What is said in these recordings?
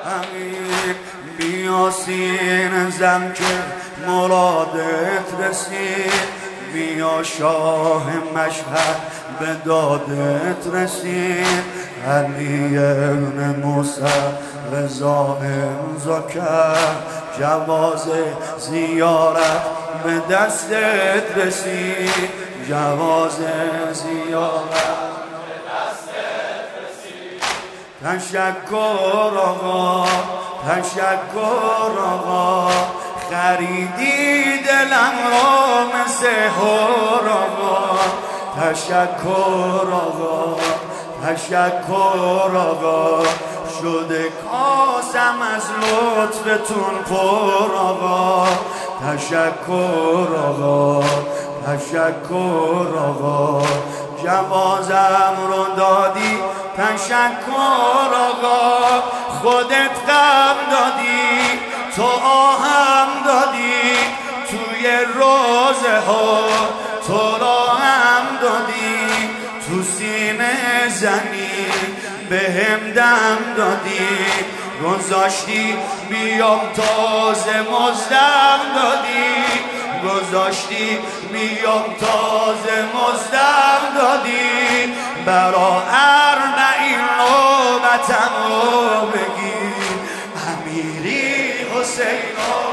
امیر بیا سینه زن که مرادت رسید، بیا شاه مشهد به دادت رسید. علی ابن موسی رضا امضا کرد، جواز زیارت به دستت رسید، جواز زیارت به دستت رسید. تشکر آقا، تشکر آقا، خریدی دلم را مثل هور آقا. تشکر آقا، تشکر آقا، شده کاسم از لطفتون پر آقا. تشکر آقا، تشکر آقا، جوازم رو دادی. تشکر آقا، خودت غم دادی، تو آهم دادی، توی روزه ها تو را هم دادی، تو سینه زنی به هم دم دادی. گذاشتی بیام تازه مزدم دادی، گذاشتی بیام تازه مزدم دادی. برا اربعین نوبتم رو بگی، امیری حسین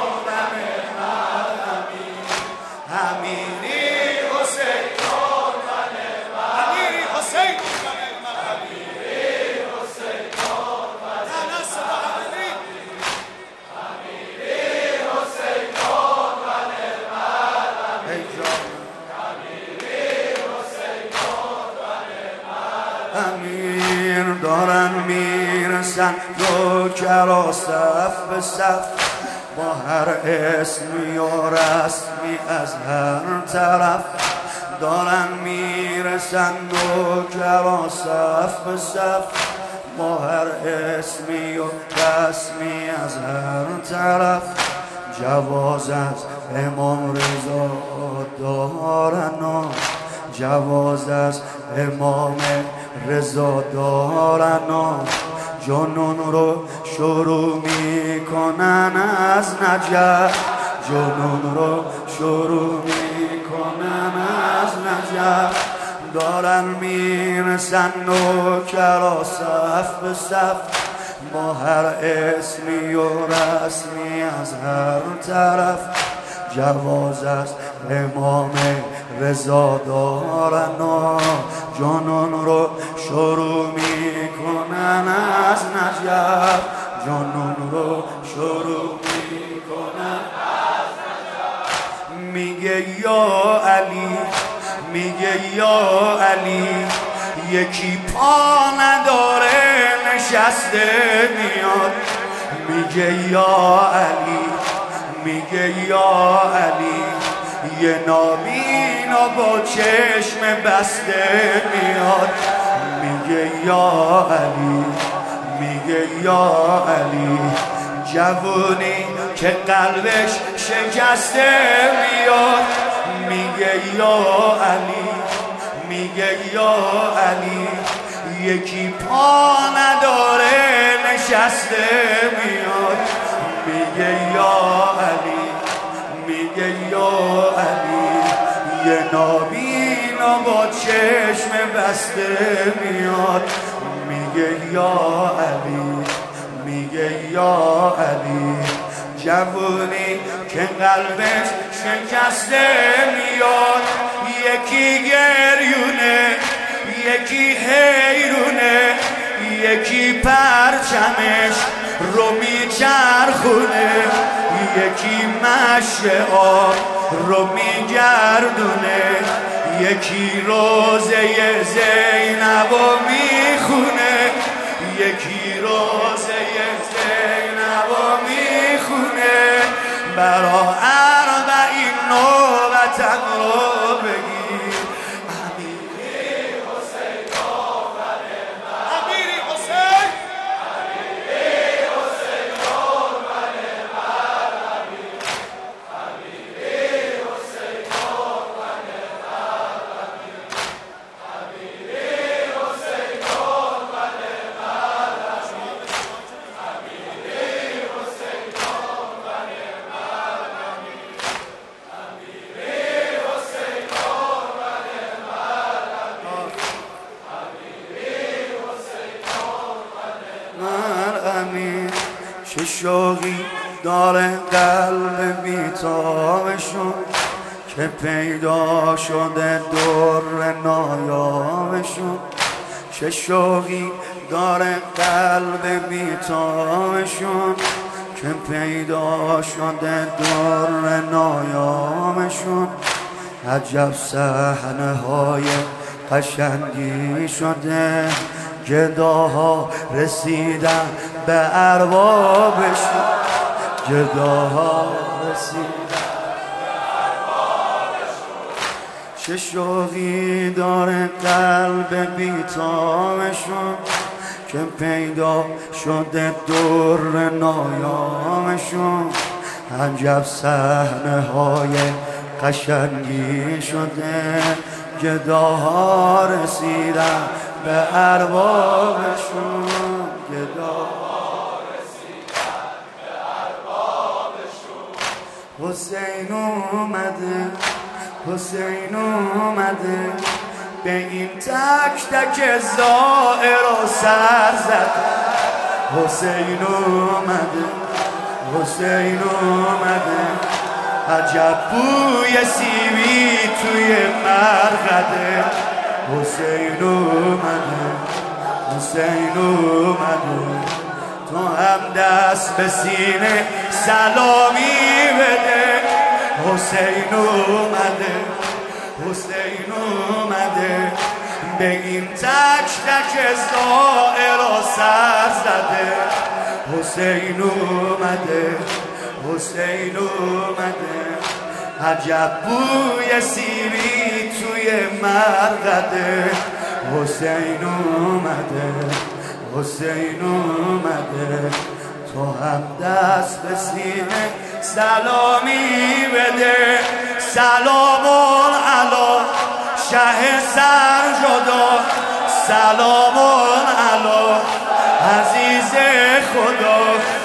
امیر دارن میرسن نوکرا صف به صف، با هر اسمی و رسمی از هر طرف. دارن میرسن نوکرا صف به صف، با هر اسمی و رسمی از هر طرف. جواز از امام رضا دارن، جواز از امام رضا دارن، جنون رو شروع میکنن از نجف، جنون رو شروع میکنن از نجف. دارن میرسن نوکرا صف به صف، با هر اسمی و رسمی از هر طرف. جواز از امام رضا دارن، جنون رو شروع میکنن از نجف، جنون رو شروع میکنن از نجف. میگه یا علی، میگه یا علی، یکی پا نداره نشسته میاد. میگه یا علی، میگه یا علی، یه نابینا با چشم بسته میاد. میگه یا علی، میگه یا علی، جوونی که قلبش شکسته میاد. میگه یا علی، میگه یا علی، یکی پا نداره نشسته میاد. میگه یا علی، میگه یا علی، یه نابینا با چشم بسته میاد. میگه یا علی، میگه یا علی، جوونی که قلبش شکسته میاد. یکی گریونه، یکی حیرونه، یکی پرچمش رو میچرخونه، یکی مشت آب رو میگردونه، یکی روزه زینب رو میخونه، یکی روزه زینب رو میخونه. برا اربعین نوبتم رو بگی، چه شوقی داره قلب بیتابشون که پیدا شده در نایابشون. چه شوقی داره قلب بیتابشون که پیدا شده در نایابشون. عجب صحنه های قشنگی شده، گداها رسیدن به اربابشون، گداها رسیدن به اربابشون. چه شوقی داره قلب بیتابشون که پیدا شده در نایابشون. عجب صحنه های قشنگی شده، گداها رسیدن به اربابشون، گداها رسیدن به اربابشون. حسین اومده، حسین اومده، به این تک تک زائر و سر زده. حسین اومده، حسین اومده، عجب بوی سیبی توی مرقده. حسین اومده، حسین اومده، تو هم دست به سینه سلامی بده. حسین اومده، حسین اومده، به این تک تک زائر و سر زده. حسین اومده، حسین اومده، عجب بوی سیبی توی مرقده. حسین اومده، حسین اومده، تو هم دست به سینه سلامی بده. سلامون علی شه سرجدا، سلامون علی عزیز خدا،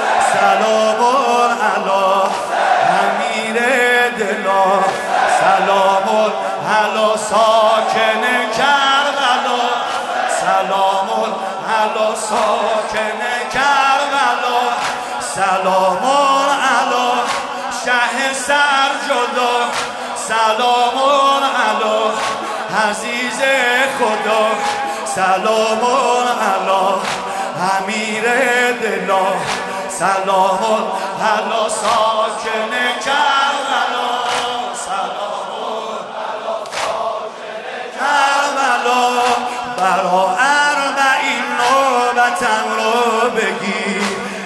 سلامون علی امیر دلا، سلامون علی ساکن کربلا، سلامون علی ساکن کربلا، سلامون علی شه سرجدا، سلامون علی عزیز خدا، سلامون علی امیر دلا، سلامون علی ساکن کربلا، سلامون علی ساکن کربلا. برا اربعین نوبتم رو بگی،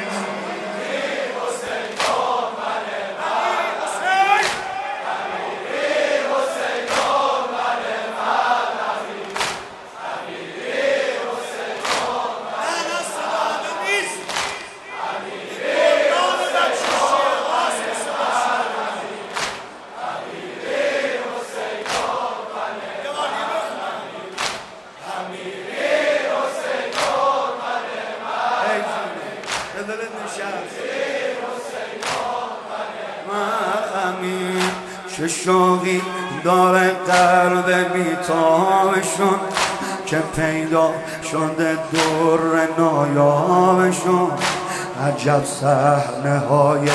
چه شوقی داره قلب بیتابشون که پیدا شده در نایابشون. عجب صحنه های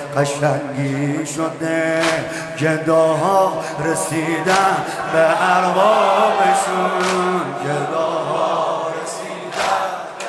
قشنگی شده، گداها رسیدن به اربابشون، گداها رسیدن به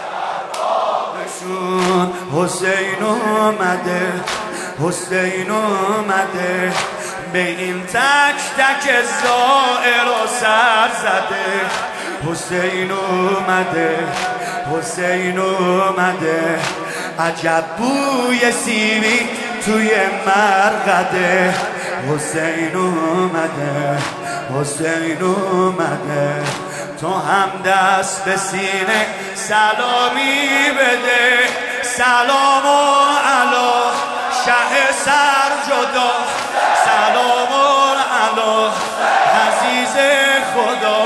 اربابشون. حسین اومده، حسین اومده، به این تک تک زائر و سر زده. حسین اومده، حسین اومده، عجب بوی سیبی توی مرقده. حسین اومده، حسین اومده، تو هم دست به سینه سلامی بده. سلامون علی شه سرجدا، سلامون علی عزیز خدا،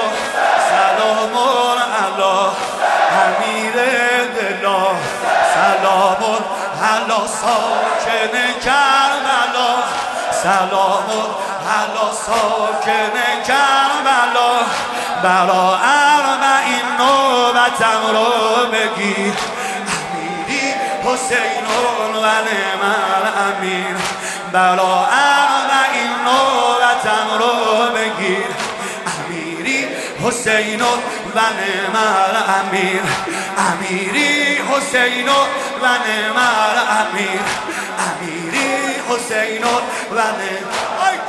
سلامون علی امیر دلا، سلامون علی ساکن کربلا، سلامون علی ساکن کربلا. برا اربعین نوبتم رو بگی، امیری حسین و نعم الامیر بلا و این نوبتم رو بگیر امیری حسین و نعم الامیر امیری حسین و نعم الامیر امیری حسین و نعم